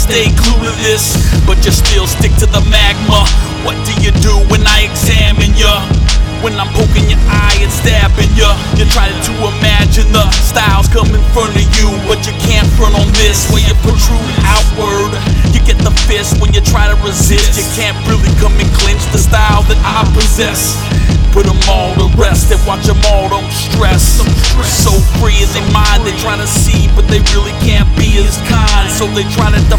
stay clueless, but you still stick to the magma. What do you do when I examine ya? When I'm poking your eye and stabbing ya, you try to imagine the styles come in front of you, but you can't front on this where you protrude outward. You get the fist when you try to resist. You can't really come and clinch the style that I possess. Put them all to rest and watch them all, don't stress. So free in their mind, they try to see, but they really can't be as kind. So they try to